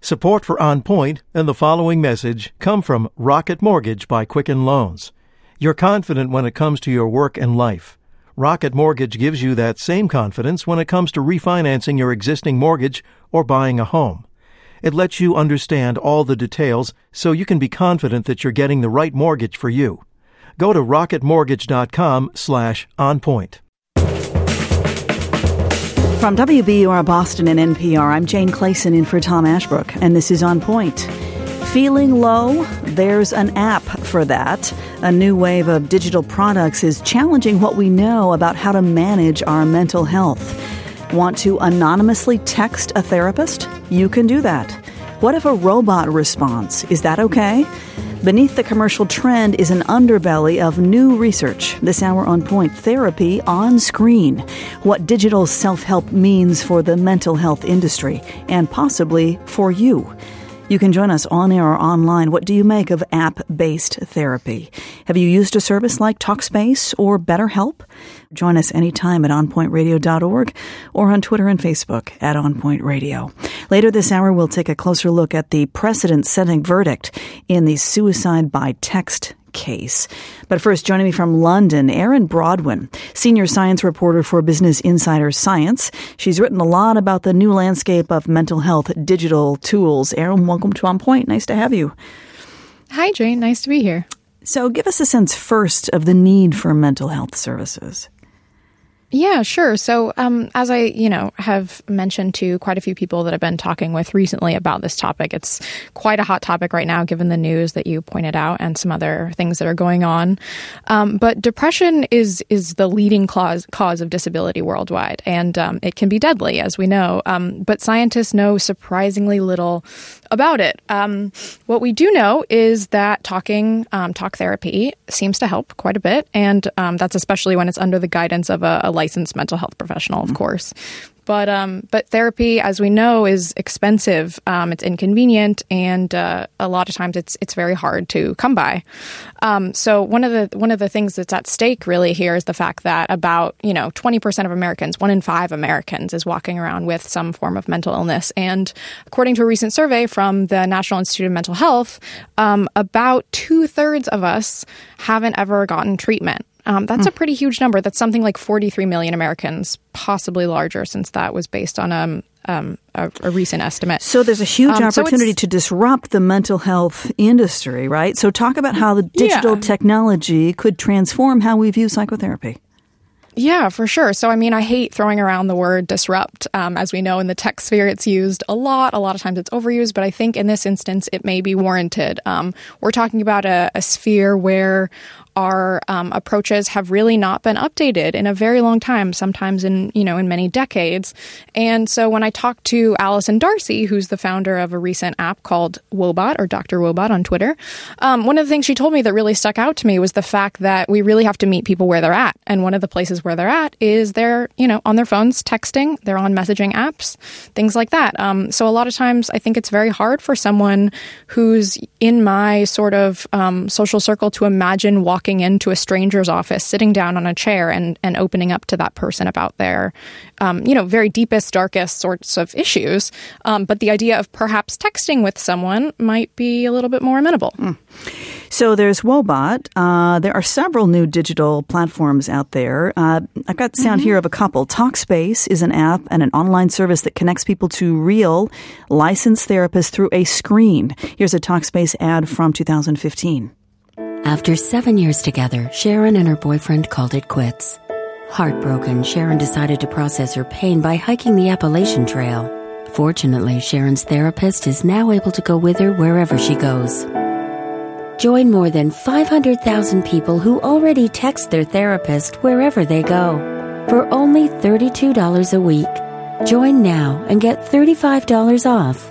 Support for On Point and the following message come from Rocket Mortgage by Quicken Loans. You're confident when it comes to your work and life. Rocket Mortgage gives you that same confidence when it comes to refinancing your existing mortgage or buying a home. It lets you understand all the details so you can be confident that you're getting the right mortgage for you. Go to rocketmortgage.com/onpoint. From WBUR Boston and NPR, I'm Jane Clayson in for Tom Ashbrook, and this is On Point. Feeling low? There's an app for that. A new wave of digital products is challenging what we know about how to manage our mental health. Want to anonymously text a therapist? You can do that. What if a robot responds? Is that okay? Beneath the commercial trend is an underbelly of new research. This hour On Point, therapy on screen. What digital self-help means for the mental health industry, and possibly for you. You can join us on air or online. What do you make of app-based therapy? Have you used a service like Talkspace or BetterHelp? Join us anytime at onpointradio.org or on Twitter and Facebook at onpointradio. Later this hour, we'll take a closer look at the precedent-setting verdict in the suicide by text case. But first, joining me from London, Erin Brodwin, senior science reporter for Business Insider Science. She's written a lot about the new landscape of mental health digital tools. Erin, welcome to On Point. Nice to have you. Hi, Jane. Nice to be here. So give us a sense first of the need for mental health services. Yeah, sure. So as I, have mentioned to quite a few people that I've been talking with recently about this topic, it's quite a hot topic right now, given the news that you pointed out and some other things that are going on. But depression is the leading cause of disability worldwide, and it can be deadly, as we know. But scientists know surprisingly little about it. What we do know is that talk therapy seems to help quite a bit, and that's especially when it's under the guidance of a licensed mental health professional, of course. But therapy, as we know, is expensive. It's inconvenient, and a lot of times it's very hard to come by. So one of the things that's at stake really here is the fact that about 20% of Americans, 1 in 5 Americans, is walking around with some form of mental illness. And according to a recent survey from the National Institute of Mental Health, about 2/3 of us haven't ever gotten treatment. That's a pretty huge number. That's something like 43 million Americans, possibly larger, since that was based on a recent estimate. So there's a huge opportunity to disrupt the mental health industry, right? So talk about how the digital technology could transform how we view psychotherapy. Yeah, for sure. So, I hate throwing around the word disrupt. As we know, in the tech sphere, it's used a lot. A lot of times it's overused, but I think in this instance, it may be warranted. We're talking about a sphere where our approaches have really not been updated in a very long time, sometimes in many decades. And so when I talked to Allison Darcy, who's the founder of a recent app called Woebot, or Dr. Woebot on Twitter, one of the things she told me that really stuck out to me was the fact that we really have to meet people where they're at. And one of the places where they're at is they're, on their phones texting, they're on messaging apps, things like that. So a lot of times I think it's very hard for someone who's in my sort of social circle to imagine walking into a stranger's office, sitting down on a chair and opening up to that person about their, very deepest, darkest sorts of issues. But the idea of perhaps texting with someone might be a little bit more amenable. So there's Woebot. There are several new digital platforms out there. I've got sound here of a couple. Talkspace is an app and an online service that connects people to real licensed therapists through a screen. Here's a Talkspace ad from 2015. After 7 years together, Sharon and her boyfriend called it quits. Heartbroken, Sharon decided to process her pain by hiking the Appalachian Trail. Fortunately, Sharon's therapist is now able to go with her wherever she goes. Join more than 500,000 people who already text their therapist wherever they go. For only $32 a week. Join now and get $35 off.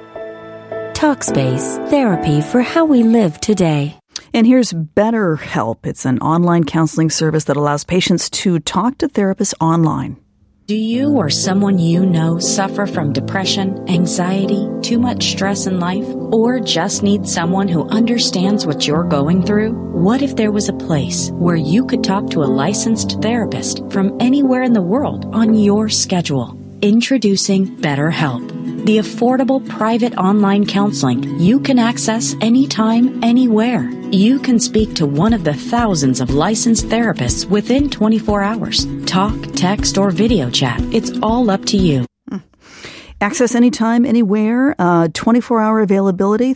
Talkspace, therapy for how we live today. And here's BetterHelp. It's an online counseling service that allows patients to talk to therapists online. Do you or someone you know suffer from depression, anxiety, too much stress in life, or just need someone who understands what you're going through? What if there was a place where you could talk to a licensed therapist from anywhere in the world on your schedule? Introducing BetterHelp. the affordable private online counseling you can access anytime, anywhere. You can speak to one of the thousands of licensed therapists within 24 hours. Talk, text, or video chat. It's all up to you. Access anytime, anywhere, 24-hour availability,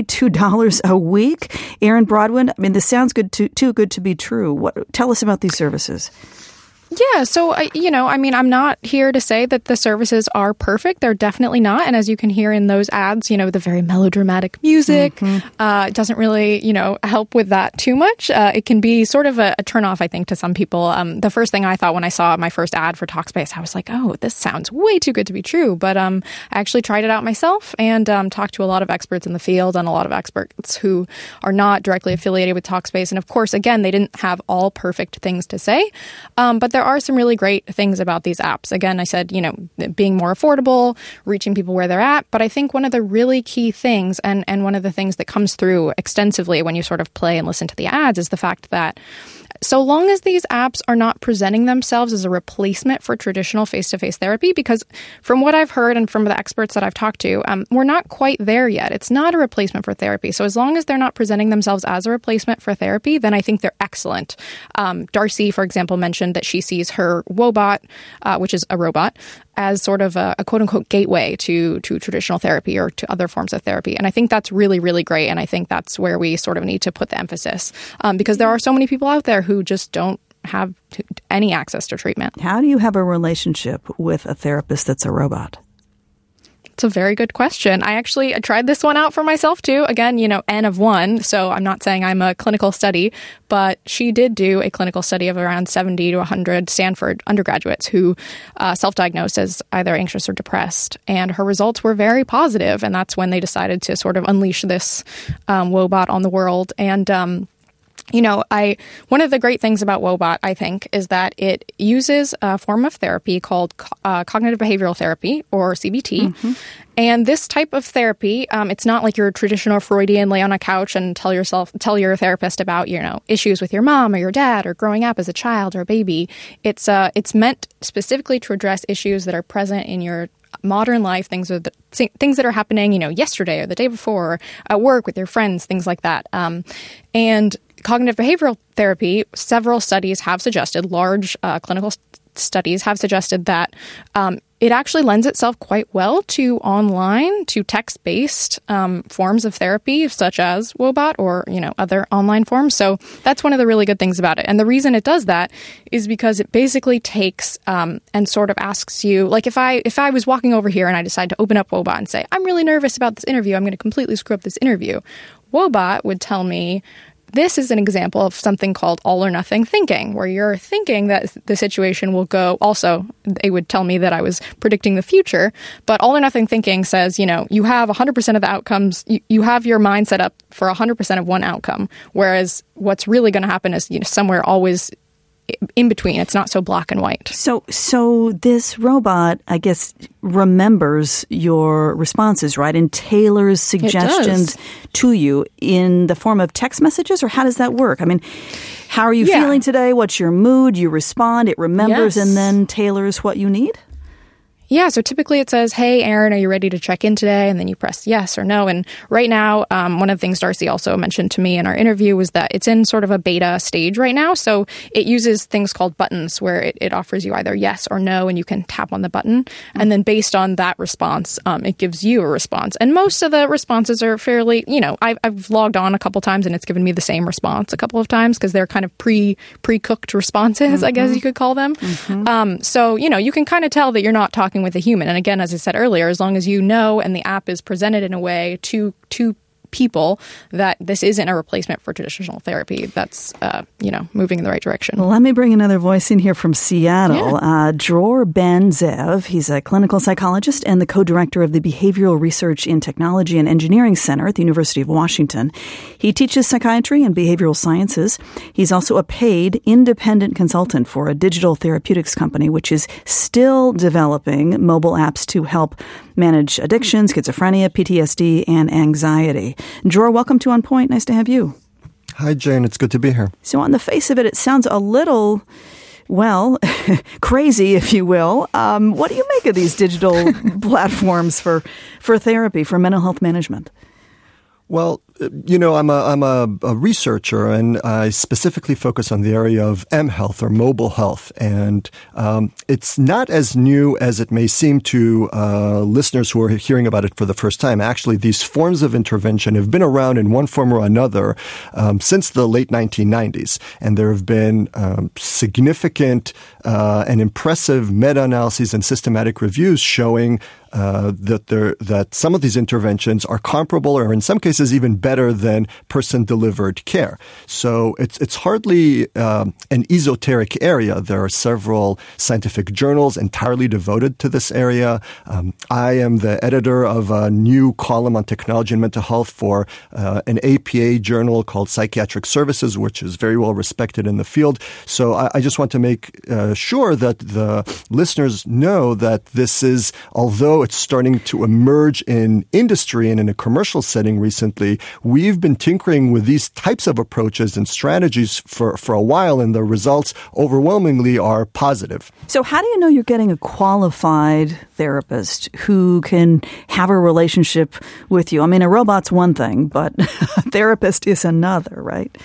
$32 a week. Erin Broadwind, I mean, this sounds too good to be true. Tell us about these services. Yeah, so, I'm not here to say that the services are perfect. They're definitely not. And as you can hear in those ads, the very melodramatic music doesn't really, help with that too much. It can be sort of a turnoff, I think, to some people. The first thing I thought when I saw my first ad for Talkspace, I was like, oh, this sounds way too good to be true. But I actually tried it out myself and talked to a lot of experts in the field and a lot of experts who are not directly affiliated with Talkspace. And of course, again, they didn't have all perfect things to say. But there are some really great things about these apps. Again, I said, being more affordable, reaching people where they're at. But I think one of the really key things and one of the things that comes through extensively when you sort of play and listen to the ads is the fact that so long as these apps are not presenting themselves as a replacement for traditional face-to-face therapy, because from what I've heard and from the experts that I've talked to, we're not quite there yet. It's not a replacement for therapy. So as long as they're not presenting themselves as a replacement for therapy, then I think they're excellent. Darcy, for example, mentioned that she sees her Woebot, which is a robot, as sort of a quote-unquote gateway to traditional therapy or to other forms of therapy. And I think that's really, really great. And I think that's where we sort of need to put the emphasis because there are so many people out there who just don't have any access to treatment. How do you have a relationship with a therapist that's a robot? It's a very good question. I tried this one out for myself too. Again, N of 1. So I'm not saying I'm a clinical study, but she did do a clinical study of around 70 to 100 Stanford undergraduates who self-diagnosed as either anxious or depressed. And her results were very positive. And that's when they decided to sort of unleash this Woebot on the world. And one of the great things about Woebot, I think, is that it uses a form of therapy called cognitive behavioral therapy, or CBT. Mm-hmm. And this type of therapy, it's not like your traditional Freudian lay on a couch and tell your therapist about, issues with your mom or your dad or growing up as a child or a baby. It's meant specifically to address issues that are present in your modern life, things that are happening, yesterday or the day before, or at work with your friends, things like that. And cognitive behavioral therapy, several studies have suggested, large clinical studies have suggested that it actually lends itself quite well to text-based forms of therapy, such as Woebot or, other online forms. So that's one of the really good things about it. And the reason it does that is because it basically takes and sort of asks you, like if I was walking over here and I decide to open up Woebot and say, I'm really nervous about this interview, I'm going to completely screw up this interview, Woebot would tell me, this is an example of something called all or nothing thinking, where you're thinking that the situation will go. Also, they would tell me that I was predicting the future, but all or nothing thinking says, you have 100% of the outcomes. You have your mind set up for 100% of one outcome, whereas what's really going to happen is, somewhere always in between. It's not so black and white. So this robot, I guess, remembers your responses, right? And tailors suggestions to you in the form of text messages, or how does that work? I mean, how are you feeling today? What's your mood? You respond, it remembers, and then tailors what you need? Yeah, so typically it says, hey, Erin, are you ready to check in today? And then you press yes or no. And right now, one of the things Darcy also mentioned to me in our interview was that it's in sort of a beta stage right now. So it uses things called buttons where it offers you either yes or no, and you can tap on the button. And then based on that response, it gives you a response. And most of the responses are fairly, I've logged on a couple times and it's given me the same response a couple of times because they're kind of pre-cooked responses, I guess you could call them. So, you can kind of tell that you're not talking with a human. And again, as I said earlier, as long as you know and the app is presented in a way to people that this isn't a replacement for traditional therapy, that's, moving in the right direction. Well, let me bring another voice in here from Seattle. Dror Ben-Zev. He's a clinical psychologist and the co-director of the Behavioral Research in Technology and Engineering Center at the University of Washington. He teaches psychiatry and behavioral sciences. He's also a paid independent consultant for a digital therapeutics company, which is still developing mobile apps to help manage addiction, schizophrenia, PTSD, and anxiety. Dror, welcome to On Point. Nice to have you. Hi, Jane. It's good to be here. So on the face of it, it sounds a little well, crazy, if you will. What do you make of these digital platforms for therapy, for mental health management? Well, I'm a researcher, and I specifically focus on the area of mHealth or mobile health. And it's not as new as it may seem to listeners who are hearing about it for the first time. Actually, these forms of intervention have been around in one form or another since the late 1990s. And there have been significant and impressive meta-analyses and systematic reviews showing that some of these interventions are comparable, or in some cases even better than person-delivered care. So it's hardly an esoteric area. There are several scientific journals entirely devoted to this area. I am the editor of a new column on technology and mental health for an APA journal called Psychiatric Services, which is very well respected in the field. So I just want to make sure that the listeners know that this is, although it's starting to emerge in industry and in a commercial setting recently, we've been tinkering with these types of approaches and strategies for a while, and the results overwhelmingly are positive. So how do you know you're getting a qualified therapist who can have a relationship with you? I mean, a robot's one thing, but a therapist is another, right?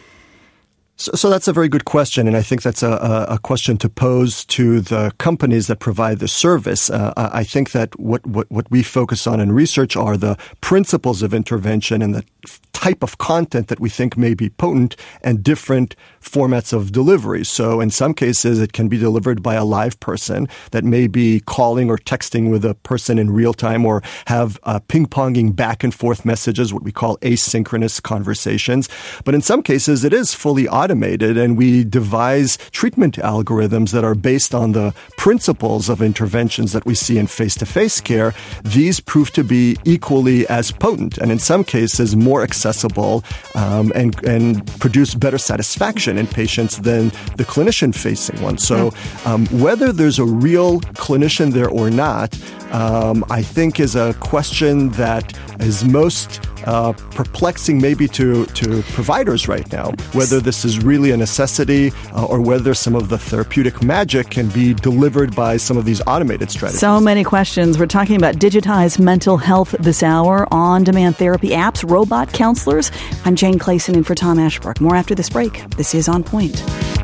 So that's a very good question, and I think that's a question to pose to the companies that provide the service. I think that what we focus on in research are the principles of intervention and the type of content that we think may be potent and different formats of delivery. So in some cases, it can be delivered by a live person that may be calling or texting with a person in real time, or have ping-ponging back and forth messages, what we call asynchronous conversations. But in some cases, it is fully automated, and we devise treatment algorithms that are based on the principles of interventions that we see in face-to-face care. These prove to be equally as potent, and in some cases more accessible, and produce better satisfaction in patients than the clinician-facing one. So whether there's a real clinician there or not, I think is a question that is most perplexing maybe to providers right now, whether this is really a necessity or whether some of the therapeutic magic can be delivered by some of these automated strategies. So many questions. We're talking about digitized mental health this hour, on-demand therapy apps, robot counselors. I'm Jane Clayson in for Tom Ashbrook. More after this break. This is On Point.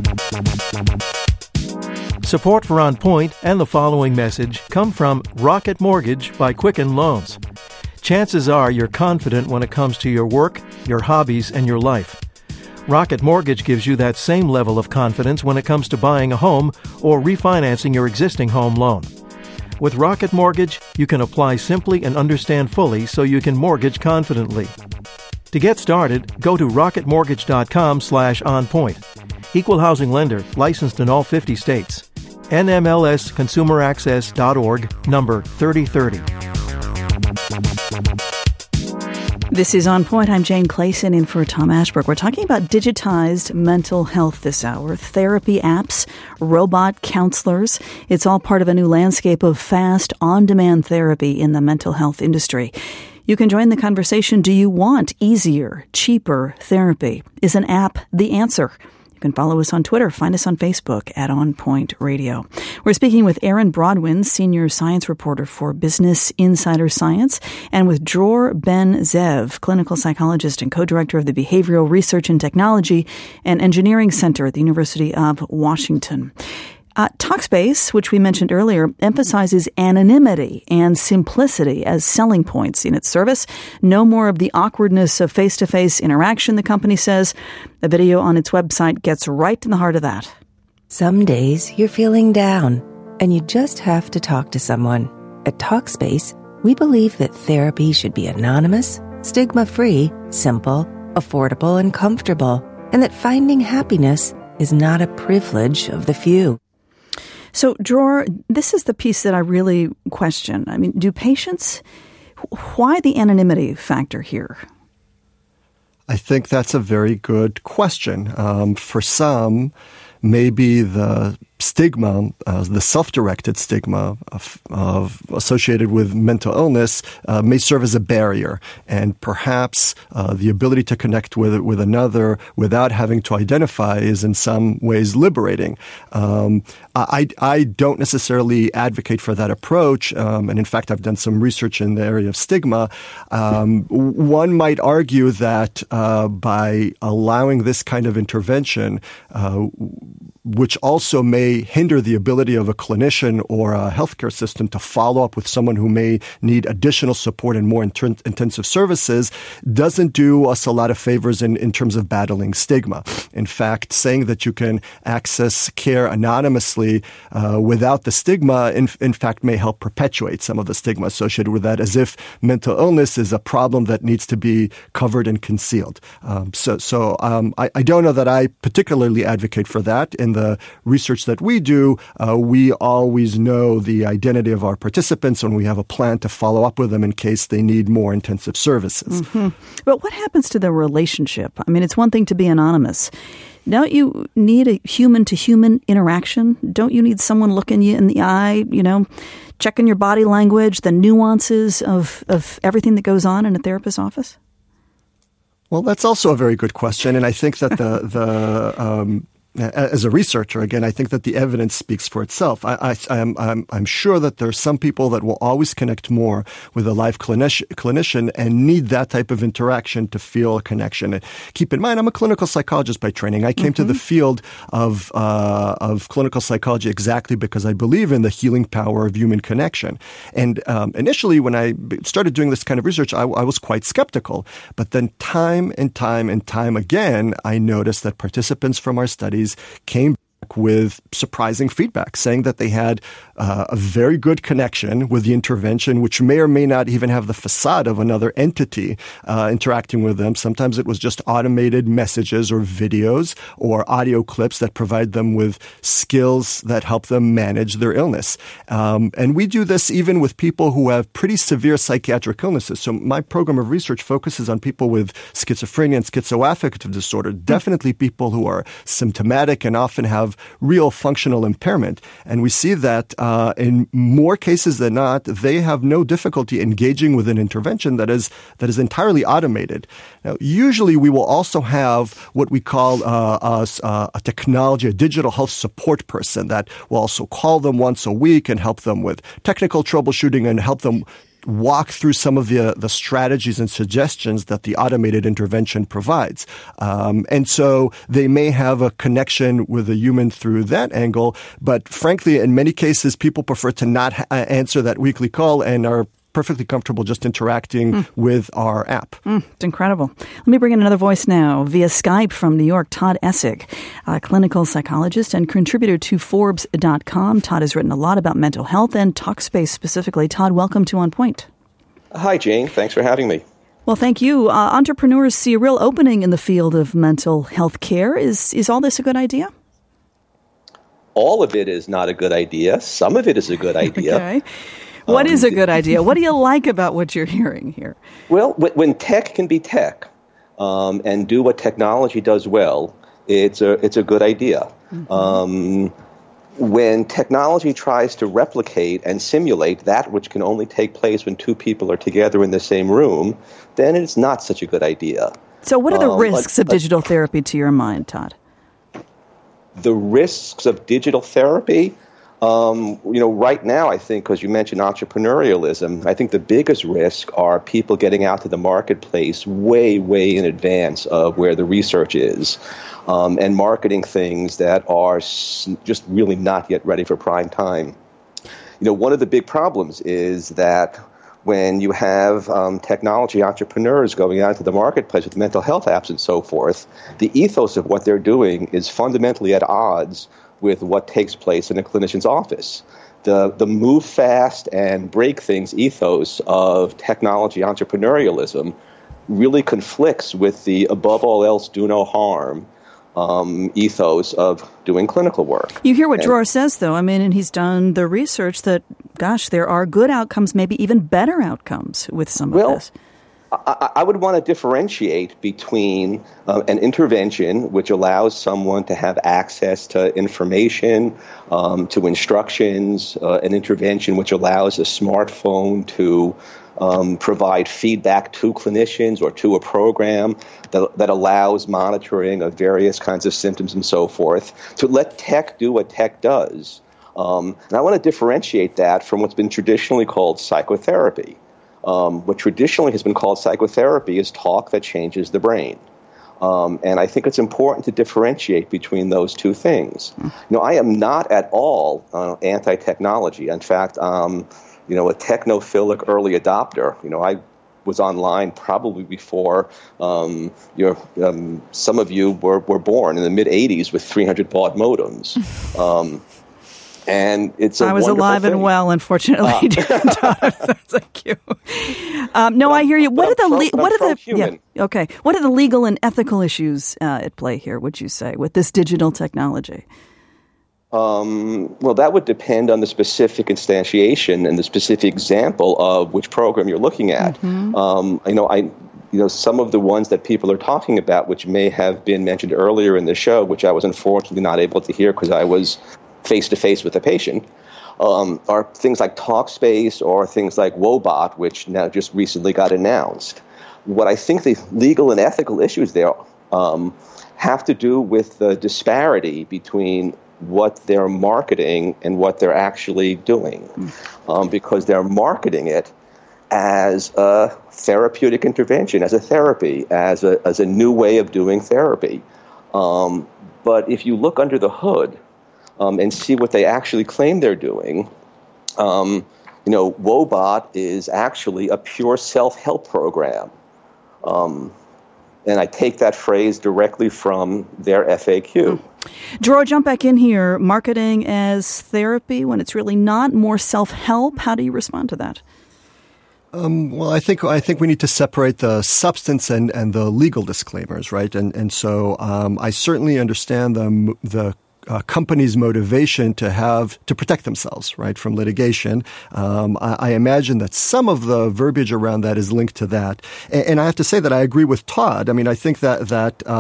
Support for On Point and the following message come from Rocket Mortgage by Quicken Loans. Chances are you're confident when it comes to your work, your hobbies, and your life. Rocket Mortgage gives you that same level of confidence when it comes to buying a home or refinancing your existing home loan. With Rocket Mortgage, you can apply simply and understand fully so you can mortgage confidently. To get started, go to rocketmortgage.com/onpoint. Equal housing lender, licensed in all 50 states. NMLSconsumeraccess.org, number 3030. This is On Point. I'm Jane Clayson in for Tom Ashbrook. We're talking about digitized mental health this hour, therapy apps, robot counselors. It's all part of a new landscape of fast, on-demand therapy in the mental health industry. You can join the conversation. Do you want easier, cheaper therapy? Is an app the answer? You can follow us on Twitter. Find us on Facebook at On Point Radio. We're speaking with Aaron Brodwin, senior science reporter for Business Insider Science, and with Dror Ben-Zeev, clinical psychologist and co-director of the Behavioral Research and Technology and Engineering Center at the University of Washington. Talkspace, which we mentioned earlier, emphasizes anonymity and simplicity as selling points in its service. No more of the awkwardness of face-to-face interaction, the company says. A video on its website gets right in the heart of that. Some days you're feeling down, and you just have to talk to someone. At Talkspace, we believe that therapy should be anonymous, stigma-free, simple, affordable, and comfortable, and that finding happiness is not a privilege of the few. So, Dror, this is the piece that I really question. I mean, do patients, why the anonymity factor here? I think that's a very good question. For some, maybe the stigma, the self-directed stigma associated with mental illness may serve as a barrier, and perhaps the ability to connect with another without having to identify is in some ways liberating. I don't necessarily advocate for that approach, and in fact, I've done some research in the area of stigma. One might argue that by allowing this kind of intervention, which also may hinder the ability of a clinician or a healthcare system to follow up with someone who may need additional support and more intensive services, doesn't do us a lot of favors in terms of battling stigma. In fact, saying that you can access care anonymously without the stigma, in fact, may help perpetuate some of the stigma associated with that, as if mental illness is a problem that needs to be covered and concealed. So I don't know that I particularly advocate for that. In the research that we do, we always know the identity of our participants, and we have a plan to follow up with them in case they need more intensive services. Mm-hmm. But what happens to the relationship? I mean, it's one thing to be anonymous. Don't you need a human-to-human interaction? Don't you need someone looking you in the eye, checking your body language, the nuances of everything that goes on in a therapist's office? Well, that's also a very good question, and I think that as a researcher, again, I think that the evidence speaks for itself. I'm sure that there are some people that will always connect more with a live clinician and need that type of interaction to feel a connection. And keep in mind, I'm a clinical psychologist by training. I came to the field of clinical psychology exactly because I believe in the healing power of human connection. And initially, when I started doing this kind of research, I was quite skeptical. But then time and time again, I noticed that participants from our studies came back with surprising feedback, saying that they had a very good connection with the intervention, which may or may not even have the facade of another entity interacting with them. Sometimes it was just automated messages or videos or audio clips that provide them with skills that help them manage their illness. And we do this even with people who have pretty severe psychiatric illnesses. So my program of research focuses on people with schizophrenia and schizoaffective disorder, definitely people who are symptomatic and often have real functional impairment. And we see that in more cases than not, they have no difficulty engaging with an intervention that is entirely automated. Now, usually we will also have what we call a technology, a digital health support person that will also call them once a week and help them with technical troubleshooting and help them walk through some of the strategies and suggestions that the automated intervention provides. And so they may have a connection with a human through that angle, but frankly, in many cases, people prefer to not answer that weekly call and are perfectly comfortable just interacting with our app. It's incredible. Let me bring in another voice now via Skype from New York, Todd Essig, a clinical psychologist and contributor to Forbes.com. Todd has written a lot about mental health and Talkspace specifically. Todd, welcome to On Point. Hi, Jane. Thanks for having me. Well, thank you. Entrepreneurs see a real opening in the field of mental health care. Is all this a good idea? All of it is not a good idea. Some of it is a good idea. Okay. What is a good idea? What do you like about what you're hearing here? Well, when tech can be tech and do what technology does well, it's a good idea. Mm-hmm. When technology tries to replicate and simulate that which can only take place when two people are together in the same room, then it's not such a good idea. So what are the risks of digital therapy to your mind, Todd? The risks of digital therapy? Right now, I think, because you mentioned entrepreneurialism, I think the biggest risk are people getting out to the marketplace way, way in advance of where the research is, and marketing things that are just really not yet ready for prime time. One of the big problems is that when you have technology entrepreneurs going out to the marketplace with mental health apps and so forth, the ethos of what they're doing is fundamentally at odds with what takes place in a clinician's office. The move fast and break things ethos of technology entrepreneurialism really conflicts with the above all else do no harm ethos of doing clinical work. You hear what Dror says, though. I mean, and he's done the research that, gosh, there are good outcomes, maybe even better outcomes with some of this. I would want to differentiate between an intervention which allows someone to have access to information, to instructions, an intervention which allows a smartphone to provide feedback to clinicians or to a program that allows monitoring of various kinds of symptoms and so forth, to let tech do what tech does. And I want to differentiate that from what's been traditionally called psychotherapy. What traditionally has been called psychotherapy is talk that changes the brain. And I think it's important to differentiate between those two things. I am not at all anti-technology. In fact, a technophilic early adopter. I was online probably before some of you were born in the mid-'80s with 300 baud modems. And it's I was alive thing. And well, unfortunately, during time. Thank you. No, I hear you. What are the legal and ethical issues at play here? Would you say with this digital technology? Well, that would depend on the specific instantiation and the specific example of which program you're looking at. Mm-hmm. Some of the ones that people are talking about, which may have been mentioned earlier in the show, which I was unfortunately not able to hear because I was face-to-face with a patient, are things like Talkspace or things like Woebot, which now just recently got announced. What I think the legal and ethical issues there have to do with the disparity between what they're marketing and what they're actually doing, because they're marketing it as a therapeutic intervention, as a therapy, as a new way of doing therapy. But if you look under the hood and see what they actually claim they're doing, Woebot is actually a pure self-help program. And I take that phrase directly from their FAQ. Dror, jump back in here. Marketing as therapy when it's really not, more self-help. How do you respond to that? Well, I think we need to separate the substance and the legal disclaimers, right? And so I certainly understand the company's motivation to protect themselves, right, from litigation. I imagine that some of the verbiage around that is linked to that. And I have to say that I agree with Todd. I mean, I think that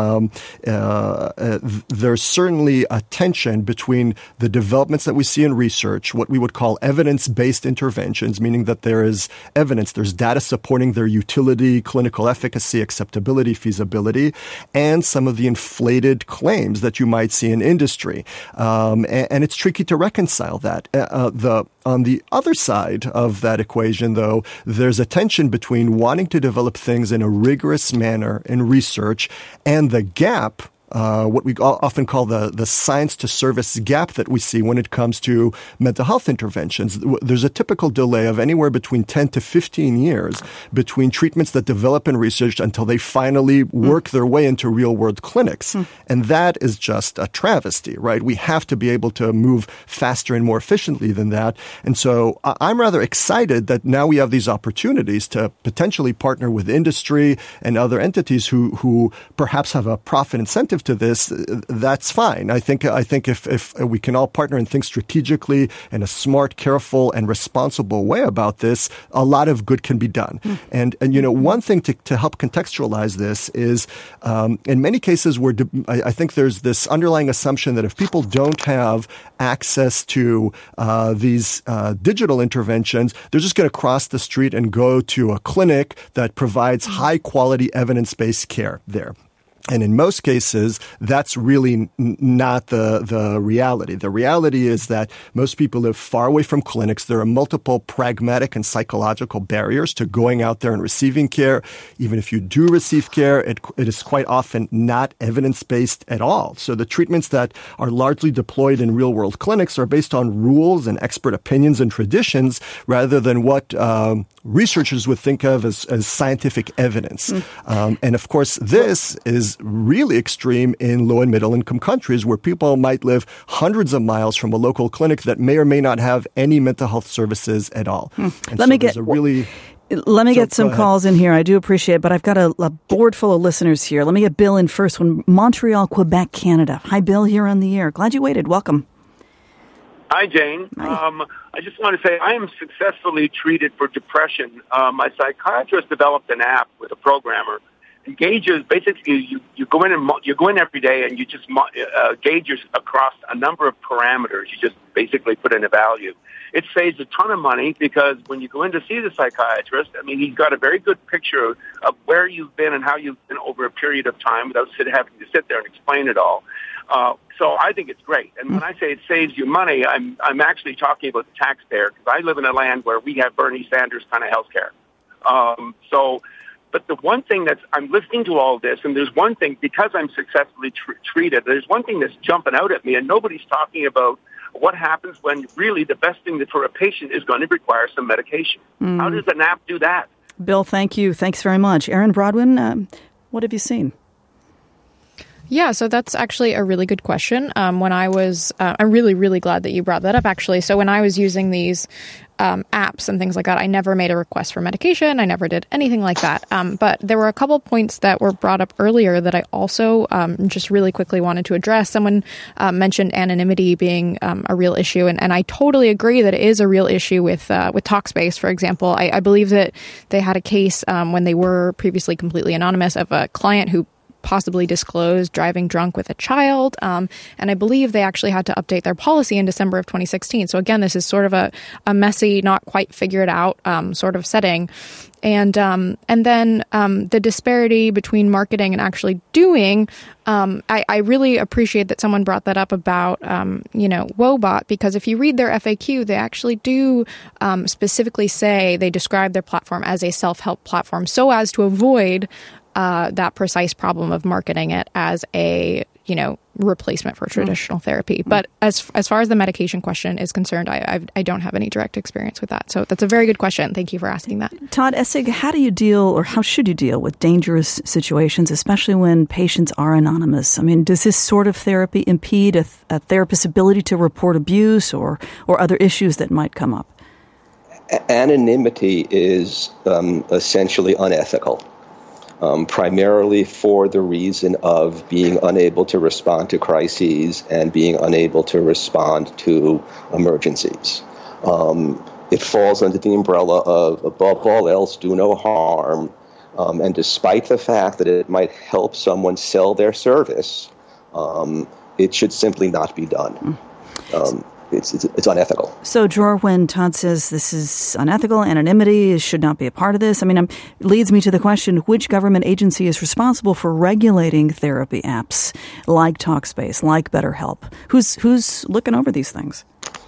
there's certainly a tension between the developments that we see in research, what we would call evidence-based interventions, meaning that there is evidence, there's data supporting their utility, clinical efficacy, acceptability, feasibility, and some of the inflated claims that you might see in industry. And it's tricky to reconcile that. On the other side of that equation, though, there's a tension between wanting to develop things in a rigorous manner in research and the gap, what we often call the science to service gap that we see when it comes to mental health interventions. There's a typical delay of anywhere between 10 to 15 years between treatments that develop in research until they finally work their way into real-world clinics. And that is just a travesty, right? We have to be able to move faster and more efficiently than that. And so I'm rather excited that now we have these opportunities to potentially partner with industry and other entities who perhaps have a profit incentive to this. That's fine. I think if we can all partner and think strategically in a smart, careful, and responsible way about this, a lot of good can be done. And one thing to help contextualize this is in many cases where I think there's this underlying assumption that if people don't have access to these digital interventions, they're just going to cross the street and go to a clinic that provides high quality evidence-based care there. And in most cases, that's really not the reality. The reality is that most people live far away from clinics. There are multiple pragmatic and psychological barriers to going out there and receiving care. Even if you do receive care, it is quite often not evidence-based at all. So the treatments that are largely deployed in real-world clinics are based on rules and expert opinions and traditions rather than what researchers would think of as scientific evidence. And of course, this is really extreme in low and middle income countries where people might live hundreds of miles from a local clinic that may or may not have any mental health services at all. Let me get some calls in here. I do appreciate it, but I've got a board full of listeners here. Let me get Bill in first from Montreal, Quebec, Canada. Hi, Bill, here on the air. Glad you waited. Welcome. Hi, Jane. Hi. I just want to say I am successfully treated for depression. My psychiatrist developed an app with a programmer. It gauges, basically, you go in and you go in every day and you just gauge across a number of parameters. You just basically put in a value. It saves a ton of money because when you go in to see the psychiatrist, I mean, he's got a very good picture of where you've been and how you've been over a period of time without having to sit there and explain it all. So I think it's great. And when I say it saves you money, I'm actually talking about the taxpayer, because I live in a land where we have Bernie Sanders kind of health care. But the one thing I'm listening to all this, and there's one thing, because I'm successfully treated, there's one thing that's jumping out at me, and nobody's talking about what happens when really the best thing for a patient is going to require some medication. How does an app do that? Bill, thank you. Thanks very much. Aaron Brodwin, what have you seen? Yeah, so that's actually a really good question. When I was, I'm really, really glad that you brought that up, actually. So when I was using these apps and things like that, I never made a request for medication. I never did anything like that. But there were a couple points that were brought up earlier that I also just really quickly wanted to address. Someone mentioned anonymity being a real issue, and I totally agree that it is a real issue with Talkspace, for example. I believe that they had a case when they were previously completely anonymous of a client who possibly disclosed driving drunk with a child. And I believe they actually had to update their policy in December of 2016. So again, this is sort of a messy, not quite figured out sort of setting. And then the disparity between marketing and actually doing, I really appreciate that someone brought that up about, Woebot, because if you read their FAQ, they actually do specifically say they describe their platform as a self-help platform so as to avoid that precise problem of marketing it as a, replacement for traditional therapy. But as far as the medication question is concerned, I don't have any direct experience with that. So that's a very good question. Thank you for asking that. Todd Essig, how do you deal, or how should you deal with dangerous situations, especially when patients are anonymous? I mean, does this sort of therapy impede a therapist's ability to report abuse or other issues that might come up? Anonymity is essentially unethical. Primarily for the reason of being unable to respond to crises and being unable to respond to emergencies. It falls under the umbrella of, above all else, do no harm. And despite the fact that it might help someone sell their service, it should simply not be done. It's unethical. So, Dror, when Todd says this is unethical, anonymity should not be a part of this, it leads me to the question, which government agency is responsible for regulating therapy apps like Talkspace, like BetterHelp? Who's looking over these things?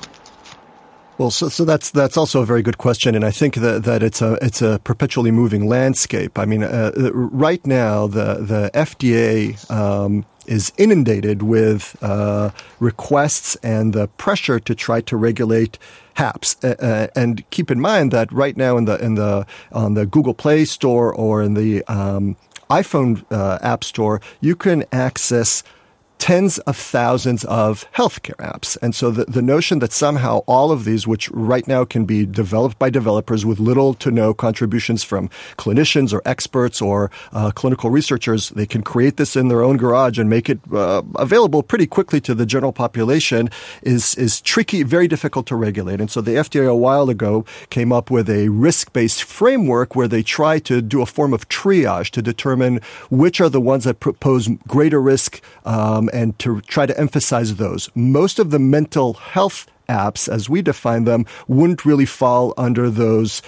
Well, so that's also a very good question, and I think that it's a perpetually moving landscape. Right now the FDA is inundated with requests and the pressure to try to regulate apps. And keep in mind that right now on the Google Play Store or in the iPhone App Store, you can access tens of thousands of healthcare apps. And so the notion that somehow all of these, which right now can be developed by developers with little to no contributions from clinicians or experts or clinical researchers, they can create this in their own garage and make it available pretty quickly to the general population is tricky, very difficult to regulate. And so the FDA a while ago came up with a risk-based framework where they try to do a form of triage to determine which are the ones that pose greater risk and to try to emphasize those. Most of the mental health apps, as we define them, wouldn't really fall under those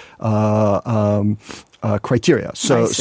criteria.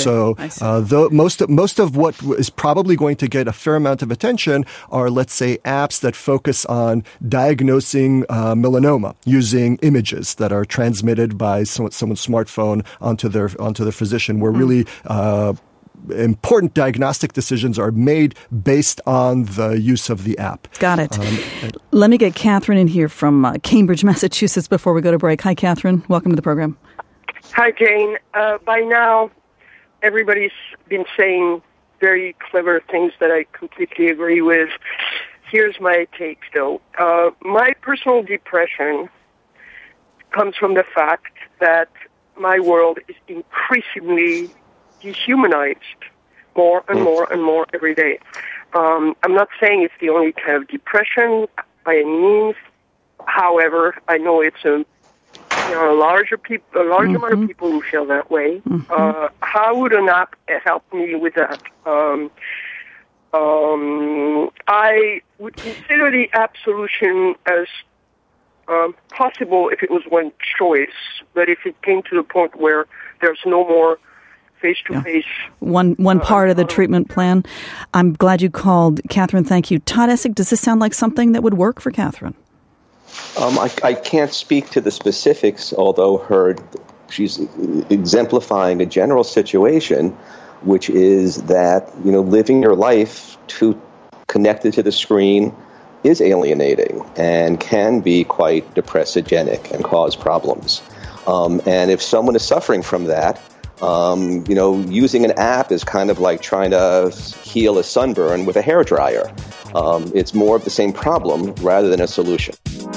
Most of what is probably going to get a fair amount of attention are, let's say, apps that focus on diagnosing melanoma using images that are transmitted by someone's smartphone onto their physician, where really important diagnostic decisions are made based on the use of the app. Got it. Let me get Catherine in here from Cambridge, Massachusetts before we go to break. Hi, Catherine. Welcome to the program. Hi, Jane. By now, everybody's been saying very clever things that I completely agree with. Here's my take, though. My personal depression comes from the fact that my world is increasingly dehumanized more and more and more every day. I'm not saying it's the only kind of depression by any means, However, I know it's a large amount of people who feel that way. How would an app help me with that? I would consider the app solution as possible if it was one choice, but if it came to the point where there's no more face-to-face. One part of the treatment plan. I'm glad you called, Catherine. Thank you. Todd Essig, does this sound like something that would work for Catherine? I can't speak to the specifics, although she's exemplifying a general situation, which is that, living your life too connected to the screen is alienating and can be quite depressogenic and cause problems. And if someone is suffering from that, using an app is kind of like trying to heal a sunburn with a hairdryer. It's more of the same problem rather than a solution.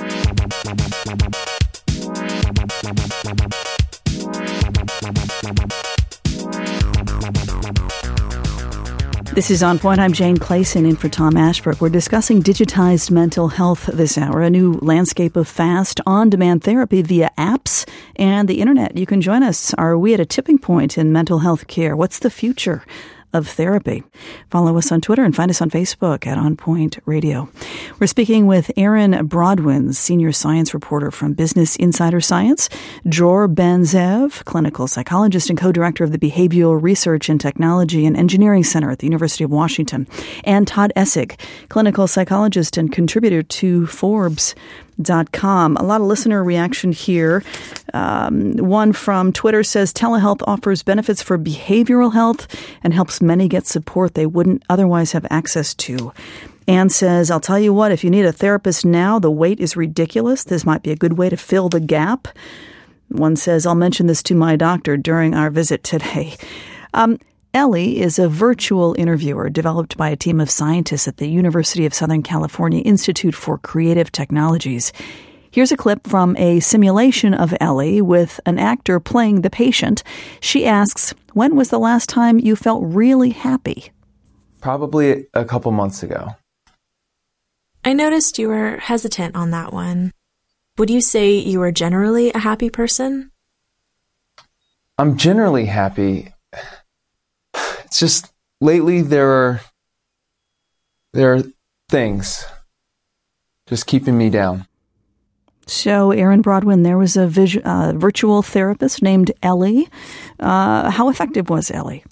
This is On Point. I'm Jane Clayson in for Tom Ashbrook. We're discussing digitized mental health this hour, a new landscape of fast, on-demand therapy via apps and the internet. You can join us. Are we at a tipping point in mental health care? What's the future of therapy? Follow us on Twitter and find us on Facebook at On Point Radio. We're speaking with Erin Brodwin, senior science reporter from Business Insider Science, Dror Ben-Zeev, clinical psychologist and co-director of the Behavioral Research and Technology and Engineering Center at the University of Washington, and Todd Essig, clinical psychologist and contributor to Forbes.com. A lot of listener reaction here. One from Twitter says telehealth offers benefits for behavioral health and helps many get support they wouldn't otherwise have access to. Anne says, I'll tell you what, if you need a therapist now, the wait is ridiculous. This might be a good way to fill the gap. One says, I'll mention this to my doctor during our visit today. Ellie is a virtual interviewer developed by a team of scientists at the University of Southern California Institute for Creative Technologies. Here's a clip from a simulation of Ellie with an actor playing the patient. She asks, when was the last time you felt really happy? Probably a couple months ago. I noticed you were hesitant on that one. Would you say you are generally a happy person? I'm generally happy. It's just lately there are things just keeping me down. So, Erin Brodwin, there was a virtual therapist named Ellie. How effective was Ellie?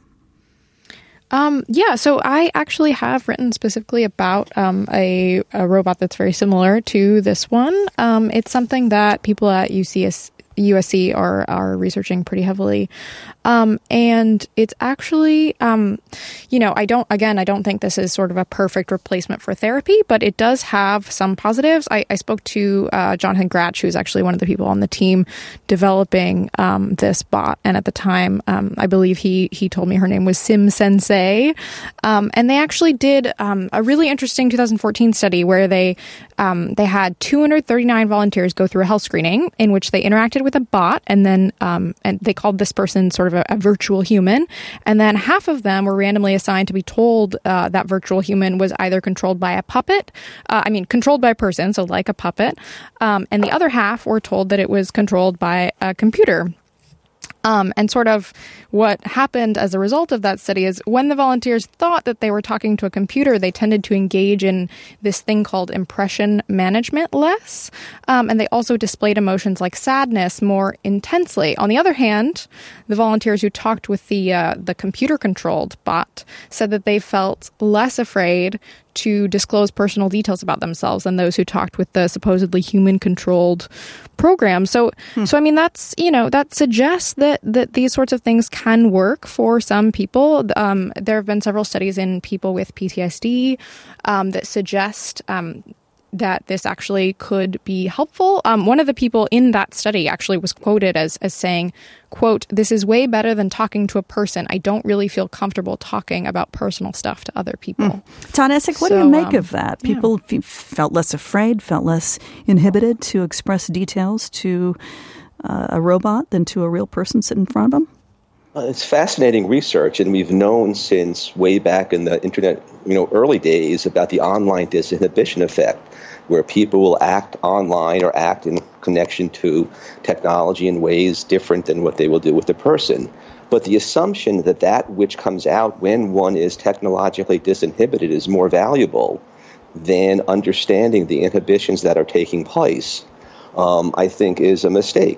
So I actually have written specifically about a robot that's very similar to this one. It's something that people at USC are researching pretty heavily. And it's actually, I don't think this is sort of a perfect replacement for therapy, but it does have some positives. I spoke to Jonathan Gratch, who's actually one of the people on the team developing this bot. And at the time, I believe he told me her name was Sim Sensei. And they actually did a really interesting 2014 study where they had 239 volunteers go through a health screening in which they interacted with a bot, and then and they called this person sort of a virtual human, and then half of them were randomly assigned to be told that virtual human was either controlled by a puppet, controlled by a person, so like a puppet, and the other half were told that it was controlled by a computer. And sort of what happened as a result of that study is when the volunteers thought that they were talking to a computer, they tended to engage in this thing called impression management less. And they also displayed emotions like sadness more intensely. On the other hand, the volunteers who talked with the computer-controlled bot said that they felt less afraid to disclose personal details about themselves than those who talked with the supposedly human-controlled program. So I mean, that suggests that these sorts of things can work for some people. There have been several studies in people with PTSD that suggest that this actually could be helpful. One of the people in that study actually was quoted as saying, quote, "This is way better than talking to a person. I don't really feel comfortable talking about personal stuff to other people." Todd Essig, what do you make of that? People felt less afraid, felt less inhibited to express details to a robot than to a real person sitting in front of them? It's fascinating research, and we've known since way back in the internet, early days about the online disinhibition effect. where people will act online or act in connection to technology in ways different than what they will do with the person. But the assumption that that which comes out when one is technologically disinhibited is more valuable than understanding the inhibitions that are taking place, I think is a mistake.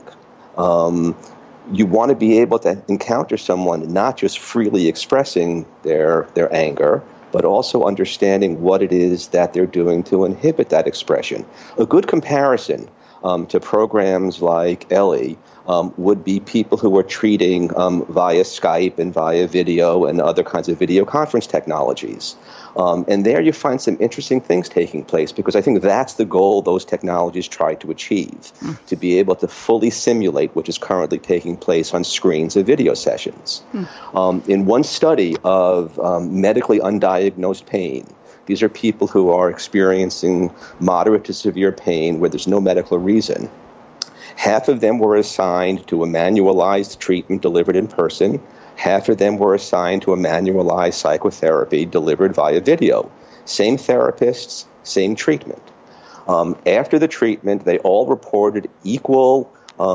You want to be able to encounter someone not just freely expressing their anger, but also understanding what it is that they're doing to inhibit that expression. A good comparison to programs like Ellie would be people who are treating via Skype and via video and other kinds of video conference technologies. And there you find some interesting things taking place, because I think that's the goal those technologies try to achieve, to be able to fully simulate what is currently taking place on screens of video sessions. In one study of medically undiagnosed pain, these are people who are experiencing moderate to severe pain where there's no medical reason. Half of them were assigned to a manualized treatment delivered in person. Half of them were assigned to a manualized psychotherapy delivered via video. Same therapists, same treatment. After the treatment, they all reported equal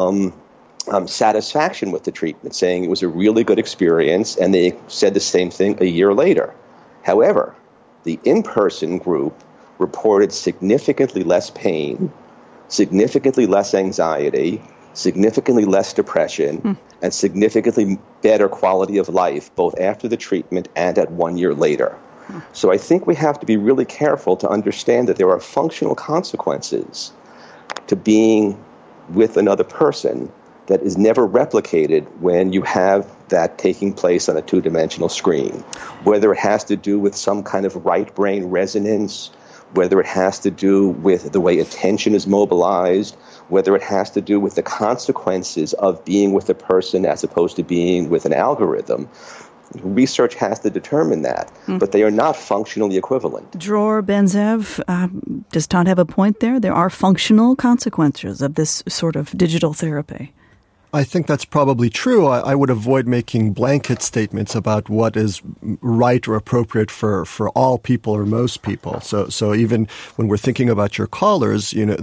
satisfaction with the treatment, saying it was a really good experience, and they said the same thing a year later. However, the in-person group reported significantly less pain, significantly less anxiety, significantly less depression, and significantly better quality of life, both after the treatment and at 1 year later. So I think we have to be really careful to understand that there are functional consequences to being with another person that is never replicated when you have that taking place on a two-dimensional screen, whether it has to do with some kind of right brain resonance, whether it has to do with the way attention is mobilized, whether it has to do with the consequences of being with a person as opposed to being with an algorithm. Research has to determine that, but they are not functionally equivalent. Dror Ben-Zeev, does Todd have a point there? There are functional consequences of this sort of digital therapy. I think that's probably true. I would avoid making blanket statements about what is right or appropriate for all people or most people. So even when we're thinking about your callers, you know,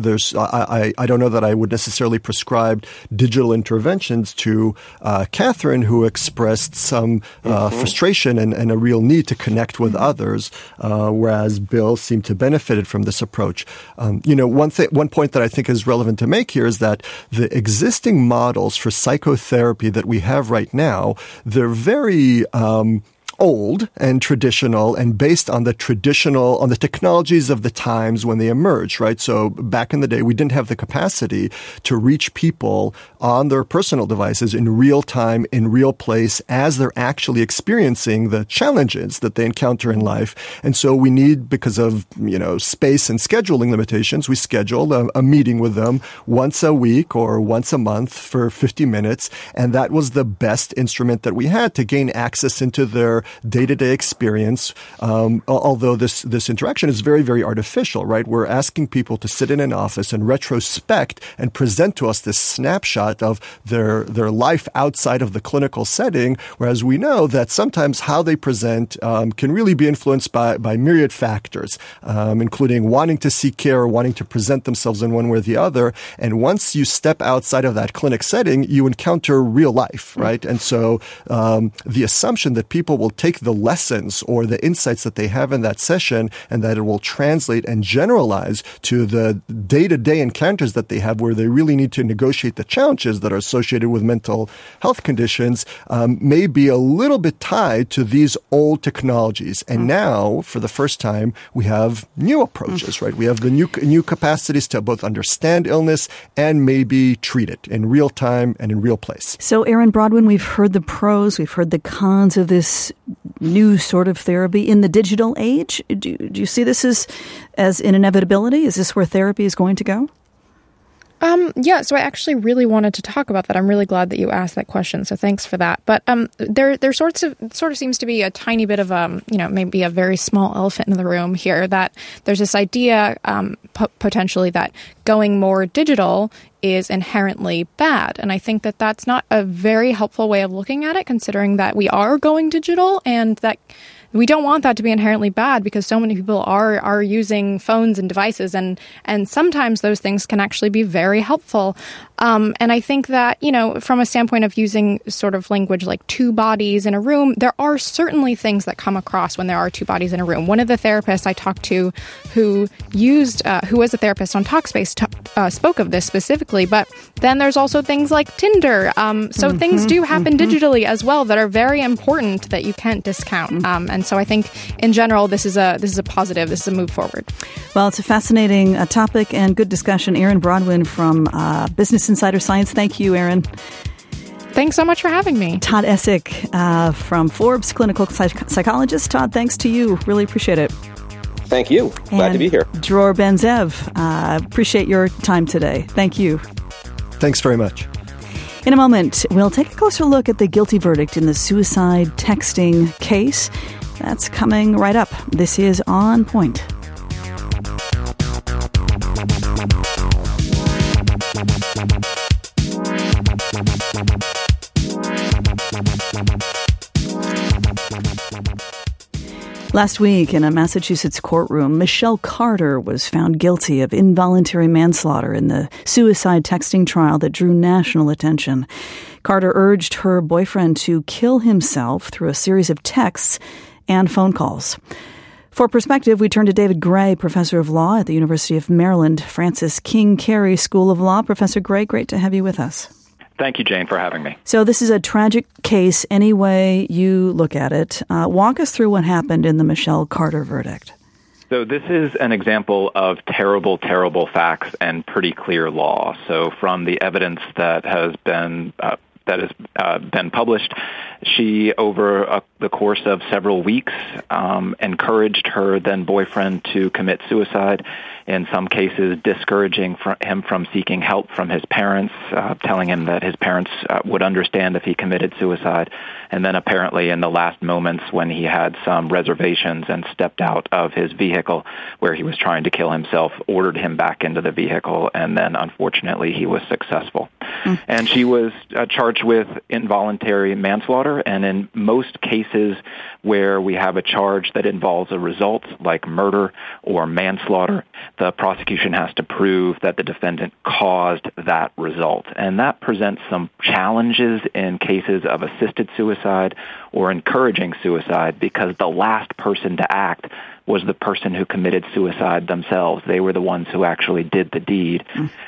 I don't know that I would necessarily prescribe digital interventions to Catherine, who expressed some frustration and a real need to connect with others, whereas Bill seemed to benefit from this approach. One point that I think is relevant to make here is that the existing models for psychotherapy that we have right now, they're very old and traditional and based on the technologies of the times when they emerged, right? So back in the day, we didn't have the capacity to reach people on their personal devices in real time, in real place, as they're actually experiencing the challenges that they encounter in life. And so we need, because of, space and scheduling limitations, we scheduled a meeting with them once a week or once a month for 50 minutes. And that was the best instrument that we had to gain access into their day-to-day experience, although this interaction is very, very artificial, right? We're asking people to sit in an office and retrospect and present to us this snapshot of their life outside of the clinical setting, whereas we know that sometimes how they present can really be influenced by myriad factors, including wanting to seek care or wanting to present themselves in one way or the other. And once you step outside of that clinic setting, you encounter real life, right? And so the assumption that people will take the lessons or the insights that they have in that session and that it will translate and generalize to the day-to-day encounters that they have where they really need to negotiate the challenges that are associated with mental health conditions may be a little bit tied to these old technologies. And now, for the first time, we have new approaches, right? We have the new capacities to both understand illness and maybe treat it in real time and in real place. So, Aaron Brodwin, we've heard the pros, we've heard the cons of this new sort of therapy in the digital age. Do you see this as an inevitability? Is this where therapy is going to go? Yeah, so I actually really wanted to talk about that. I'm really glad that you asked that question, so thanks for that. But there sort of seems to be a tiny bit of maybe a very small elephant in the room here, that there's this idea potentially that going more digital is inherently bad. And I think that that's not a very helpful way of looking at it, considering that we are going digital and that we don't want that to be inherently bad because so many people are using phones and devices, and sometimes those things can actually be very helpful. And I think that, from a standpoint of using sort of language like two bodies in a room, there are certainly things that come across when there are two bodies in a room. One of the therapists I talked to who was a therapist on Talkspace spoke of this specifically, but then there's also things like Tinder. So things do happen digitally as well that are very important that you can't discount. And so I think in general, this is a positive. This is a move forward. Well, it's a fascinating topic and good discussion. Erin Brodwin from Business Insider Science. Thank you, Erin. Thanks so much for having me. Todd Essick from Forbes, clinical psychologist. Todd, thanks to you. Really appreciate it. Thank you. Glad to be here. Dror Ben-Zeev, appreciate your time today. Thank you. Thanks very much. In a moment, we'll take a closer look at the guilty verdict in the suicide texting case. That's coming right up. This is On Point. Last week, in a Massachusetts courtroom, Michelle Carter was found guilty of involuntary manslaughter in the suicide texting trial that drew national attention. Carter urged her boyfriend to kill himself through a series of texts and phone calls. For perspective, we turn to David Gray, professor of law at the University of Maryland, Francis King Carey School of Law. Professor Gray, great to have you with us. Thank you, Jane, for having me. So this is a tragic case any way you look at it. Walk us through what happened in the Michelle Carter verdict. So this is an example of terrible, terrible facts and pretty clear law. So from the evidence that has been published, she, over the course of several weeks, encouraged her then boyfriend to commit suicide, in some cases discouraging him from seeking help from his parents, telling him that his parents would understand if he committed suicide, and then apparently in the last moments when he had some reservations and stepped out of his vehicle where he was trying to kill himself, ordered him back into the vehicle, and then unfortunately he was successful. And she was charged with involuntary manslaughter, and in most cases where we have a charge that involves a result like murder or manslaughter, the prosecution has to prove that the defendant caused that result. And that presents some challenges in cases of assisted suicide or encouraging suicide because the last person to act was the person who committed suicide themselves. They were the ones who actually did the deed.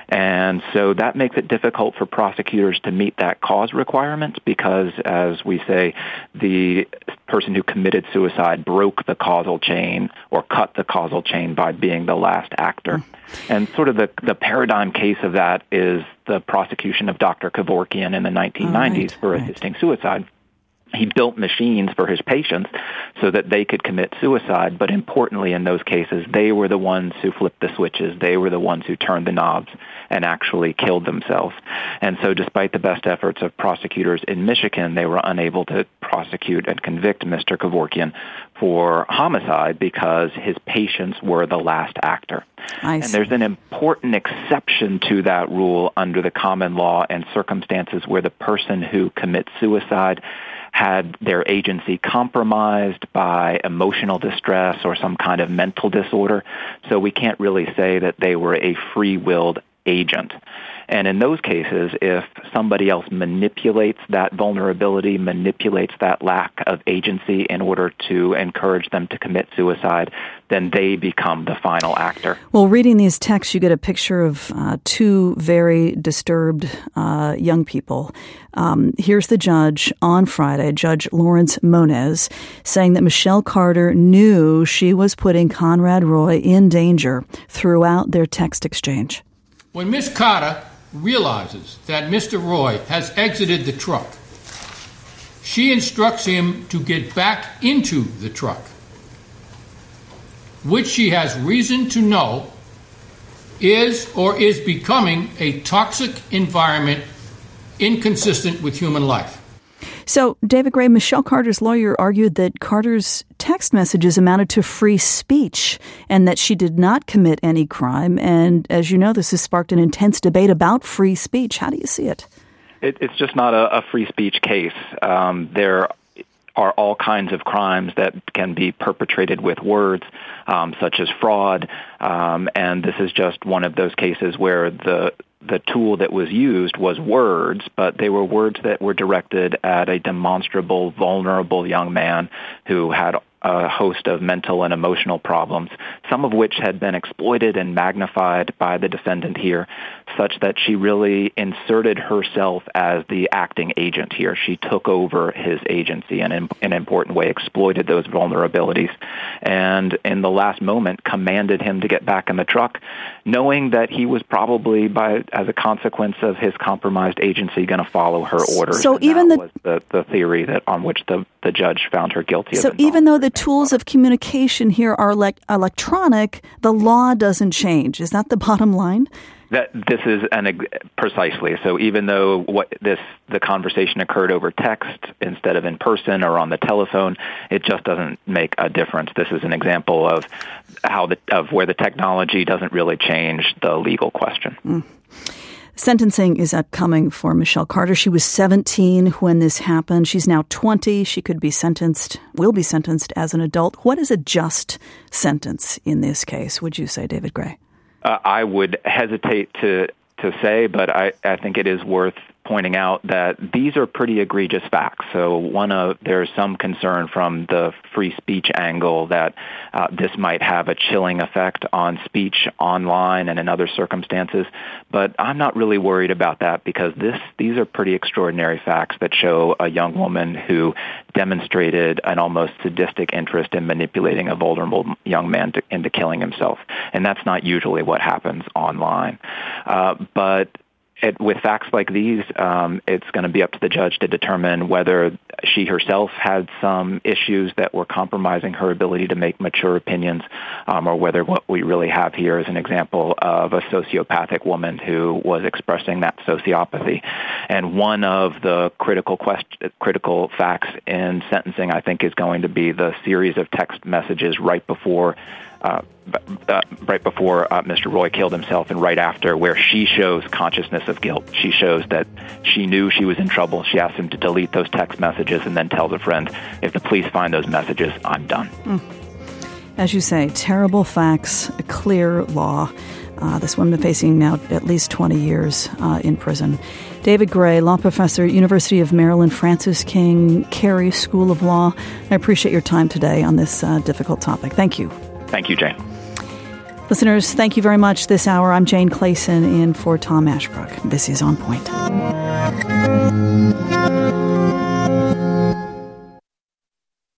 And so that makes it difficult for prosecutors to meet that cause requirement because, as we say, the person who committed suicide broke the causal chain or cut the causal chain by being the last actor. And sort of the paradigm case of that is the prosecution of Dr. Kevorkian in the 1990s for assisting suicide. He built machines for his patients so that they could commit suicide, but importantly in those cases, they were the ones who flipped the switches. They were the ones who turned the knobs and actually killed themselves. And so despite the best efforts of prosecutors in Michigan, they were unable to prosecute and convict Mr. Kevorkian for homicide because his patients were the last actor. And there's an important exception to that rule under the common law and circumstances where the person who commits suicide had their agency compromised by emotional distress or some kind of mental disorder. So we can't really say that they were a free-willed agent. And in those cases, if somebody else manipulates that vulnerability, manipulates that lack of agency in order to encourage them to commit suicide, then they become the final actor. Well, reading these texts, you get a picture of two very disturbed young people. Here's the judge on Friday, Judge Lawrence Moniz, saying that Michelle Carter knew she was putting Conrad Roy in danger throughout their text exchange. When Ms. Carter realizes that Mr. Roy has exited the truck, she instructs him to get back into the truck, which she has reason to know is or is becoming a toxic environment inconsistent with human life. So, David Gray, Michelle Carter's lawyer argued that Carter's text messages amounted to free speech and that she did not commit any crime. And as you know, this has sparked an intense debate about free speech. How do you see it? It's just not a free speech case. There are all kinds of crimes that can be perpetrated with words, such as fraud, and this is just one of those cases where the tool that was used was words, but they were words that were directed at a demonstrable, vulnerable young man who had a host of mental and emotional problems, some of which had been exploited and magnified by the defendant here, such that she really inserted herself as the acting agent here. She took over his agency and in an important way exploited those vulnerabilities, and in the last moment commanded him to get back in the truck, knowing that he was probably, as a consequence of his compromised agency, going to follow her orders. So even that was the theory that on which the judge found her guilty. So even though the tools of communication here are electronic, the law doesn't change. Is that the bottom line? This is precisely. So even though the conversation occurred over text instead of in person or on the telephone, it just doesn't make a difference. This is an example of where the technology doesn't really change the legal question. Sentencing is upcoming for Michelle Carter. She was 17 when this happened. She's now 20. She will be sentenced as an adult. What is a just sentence in this case, would you say, David Gray? I would hesitate to say, but I think it is worth pointing out that these are pretty egregious facts. So there's some concern from the free speech angle that this might have a chilling effect on speech online and in other circumstances, but I'm not really worried about that because these are pretty extraordinary facts that show a young woman who demonstrated an almost sadistic interest in manipulating a vulnerable young man into killing himself, and that's not usually what happens online. But with facts like these, it's going to be up to the judge to determine whether she herself had some issues that were compromising her ability to make mature opinions, or whether what we really have here is an example of a sociopathic woman who was expressing that sociopathy. And one of the critical facts in sentencing, I think, is going to be the series of text messages right before Mr. Roy killed himself and right after, where she shows consciousness of guilt. She shows that she knew she was in trouble. She asked him to delete those text messages and then tells a friend, if the police find those messages, I'm done. As you say, terrible facts, a clear law. This woman facing now at least 20 years in prison. David Gray, law professor, University of Maryland, Francis King Carey School of Law. I appreciate your time today on this difficult topic. Thank you. Thank you, Jane. Listeners, thank you very much this hour. I'm Jane Clayson in for Tom Ashbrook. This is On Point.